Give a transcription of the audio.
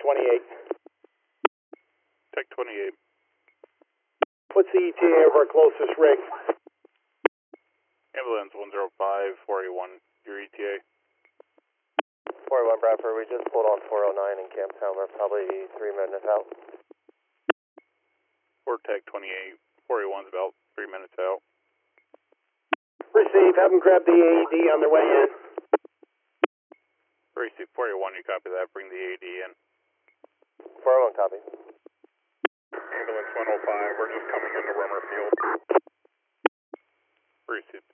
28. Tech 28. What's the ETA of our closest rig? Ambulance 105, 481, your ETA. 41 Bradford, we just pulled on 409 in Camptown. We're probably 3 minutes out. 4 Tech 28, 481's about 3 minutes out. Receive, have them grab the AED on their way in. Receive 481, you copy that, bring the AD in. 401 copy. Ambulance 105, we're just coming into Rummer Field. Receive.